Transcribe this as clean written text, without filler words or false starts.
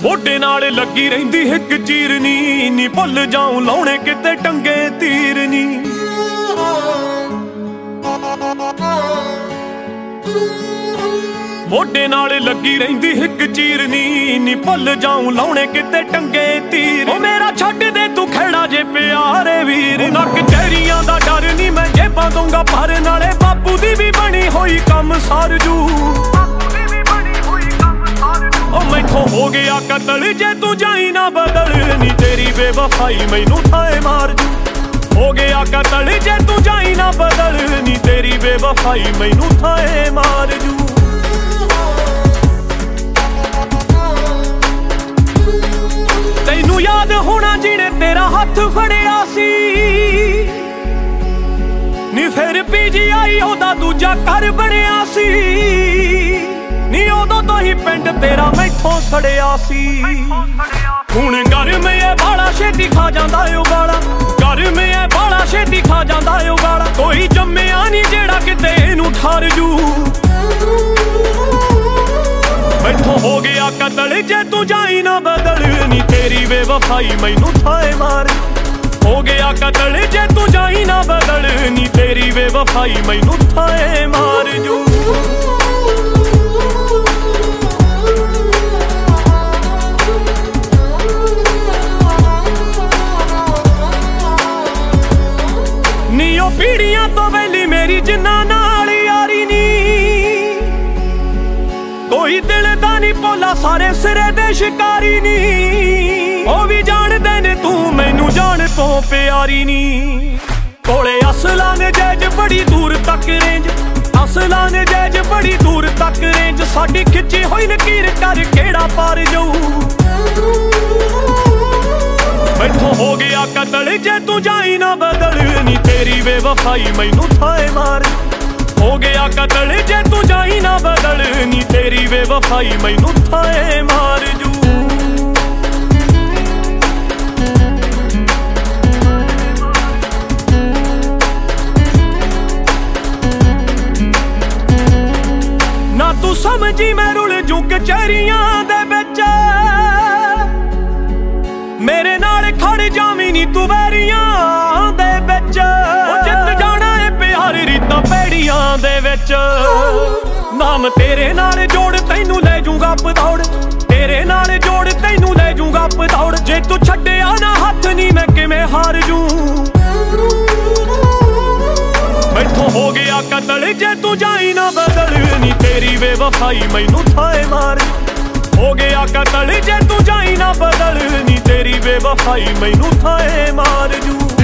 ਮੋਢੇ ਨਾਲ ਲੱਗੀ ਰਹਿੰਦੀ ਇੱਕ ਚੀਰਨੀ ਨੀ ਭੁੱਲ ਜਾਉ ਲਾਉਣੇ ਕਿਤੇ ਟੰਗੇ ਤੀਰ ਨੀ। ਮੋਢੇ ਨਾਲ ਲੱਗੀ ਰਹਿੰਦੀ ਇੱਕ ਚੀਰਨੀ ਨੀ ਭੁੱਲ ਜਾਉ ਲਾਉਣੇ ਕਿਤੇ ਟੰਗੇ ਤੀਰ। ਉਹ ਮੇਰਾ ਛੱਡ ਦੇ ਤੂੰ ਖੇੜਾ ਜੇ ਪਿਆਰੇ ਵੀਰ, ਨਾ ਕਚਹਿਰੀਆਂ ਦਾ ਡਰ ਨੀ ਮੈਂ ਜੇਬਾਂ ਦਊਂਗਾ ਭਰ, ਨਾਲੇ ਬਾਪੂ ਦੀ ਵੀ ਬਣੀ ਹੋਈ ਕੰਮ ਸਰ ਜੂ। ਮੈਥੋਂ ਹੋ ਗਿਆ ਕਤਲ ਜੇ ਤੂੰ ਜਾਈ ਨਾ ਬਦਲ, ਨੀ ਤੇਰੀ ਬੇਵਫਾਈ ਮੈਨੂੰ ਥਾਏ ਮਾਰ ਜੂ। ਹੋ ਗਿਆ ਕਤਲ ਜੇ ਤੂੰ ਜਾਈ ਨਾ ਬਦਲ, ਨੀ ਤੇਰੀ ਬੇਵਫਾਈ ਮੈਨੂੰ ਥਾਏ ਮਾਰ ਜੂ। ਤੈਨੂੰ ਯਾਦ ਹੋਣਾ ਜਿਹਨੇ ਤੇਰਾ ਹੱਥ ਫੜਿਆ ਸੀ, ਨੀ ਫਿਰ PGI ਉਹਦਾ ਦੂਜਾ ਘਰ ਬਣਿਆ ਸੀ। ਨੀ ਉਦੋਂ ਤੋਂ ਹੀ ਪਿੰਡ ਤੇਰਾ ਮੈਥੋਂ ਸੜਿਆ ਸੀ। ਹੁਣ ਗਰਮ ਏ ਬਾਲਾ ਛੇਤੀ ਖਾ ਜਾਂਦਾ ਓ ਗਾਲਾ, ਗਰਮ ਏ ਬਾਲਾ ਛੇਤੀ ਖਾ ਜਾਂਦਾ ਓ ਗਾਲਾ। ਕੋਈ ਜੰਮਿਆ ਨੀ ਜਿਹੜਾ ਕਿਤੇ ਇਹਨੂੰ ਠਰ ਜੂ। ਮੈਥੋਂ ਹੋ ਗਿਆ ਕਤਲ ਜੇ ਤੂੰ ਜਾਈ ਨਾ ਬਦਲ, ਨੀ ਤੇਰੀ ਬੇਵਫਾਈ ਮੈਨੂੰ ਥਾਏ ਮਾਰ। ਹੋ ਗਿਆ ਕਤਲ ਜੇ ਤੂੰ ਜਾਈ ਨਾ ਬਦਲ, ਨੀ ਤੇਰੀ ਬੇਵਫਾਈ ਮੈਨੂੰ ਥਾਏ ਮਾਰ ਜੂ। ਨੀ ਉਹ ਪੀੜੀਆਂ ਤੋਂ ਵੈਲੀ ਮੇਰੀ ਜਿੰਨਾ ਨਾਲ ਯਾਰੀ ਨੀ, ਕੋਈ ਦਿਲ ਦਾ ਨੀ ਭੋਲਾ ਸਾਰੇ ਸਿਰੇ ਦੇ ਸ਼ਿਕਾਰੀ ਨੀ। ਉਹ ਵੀ ਜਾਣਦੇ ਨੇ ਤੂੰ ਮੈਨੂੰ ਜਾਣ ਤੋਂ ਪਿਆਰੀ ਨੀ। ਕੋਲੇ ਅਸਲਾਂ ਨੇ ਜੈਜ ਬੜੀ ਦੂਰ ਤੱਕ ਰੇਂਜ, ਅਸਲਾਂ ਨੇ ਜੈਜ ਬੜੀ ਦੂਰ ਤੱਕ ਰੇਂਜ। ਸਾਡੀ ਖਿੱਚੀ ਹੋਈ ਲਕੀਰ ਕਰ ਕਿਹੜਾ ਪਾਰ ਜਾਊ। ਮੈਥੋਂ ਹੋ ਗਿਆ ਕਤਲ ਜੇ ਤੂੰ ਜਾਈ ਨਾ ਬਦਲ, ਨੀ ਤੇਰੀ ਬੇਵਫਾਈ ਮੈਨੂੰ ਥਾਏ ਮਾਰ। ਹੋ ਗਿਆ ਕਤਲ ਜੇ ਤੂੰ ਜਾਈ ਨਾ ਬਦਲ, ਨੀ ਤੇਰੀ ਬੇਵਫਾਈ ਮੈਨੂੰ ਥਾਏ ਮਾਰ ਜੂ। ਨਾ ਤੂੰ ਸਮਝੀ ਮੈਂ ਰੁਲ ਜੂ ਕਚਹਿਰੀਆਂ ਦੇ ਵਿੱਚ, ਮੇਰੇ ਨਾਲ ਖੜ ਜਾਵੀਂ ਨੀ ਤੂੰ ਵੈਰੀਆਂ ਦੇ ਵਿੱਚ। ਉਹ ਜਿੱਤ ਜਾਣਾ ਏ ਪਿਆਰ ਰੀਤਾਂ ਪੈੜੀਆਂ ਦੇ ਵਿੱਚ। ਨਾਮ ਤੇਰੇ ਨਾਲ ਜੋੜ ਤੈਨੂੰ ਲੈ ਜੂੰਗਾ ਪਦੌੜ, ਤੇਰੇ ਨਾਲ ਜੋੜ ਤੈਨੂੰ ਲੈ ਜੂੰਗਾ ਪਦੌੜ। ਜੇ ਤੂੰ ਛੱਡਿਆ ਨਾ ਹੱਥ ਨੀ ਮੈਂ ਕਿਵੇਂ ਹਾਰ ਜੂ। ਮੈਥੋਂ ਹੋ ਗਿਆ ਕਤਲ ਜੇ ਤੂੰ ਜਾਈ ਨਾ ਬਦਲ, ਨੀ ਤੇਰੀ ਬੇਵਫਾਈ ਮੈਨੂੰ ਥਾਏ ਮਾਰ। ਹੋ ਗਿਆ ਕਤਲ ਜੇ ਤੂੰ ਜਾਈ ਨਾ ਬਦਲ, ਨੀ ਤੇਰੀ ਬੇਵਫਾਈ ਮੈਨੂੰ ਥਾਏ ਮਾਰ ਜੂ।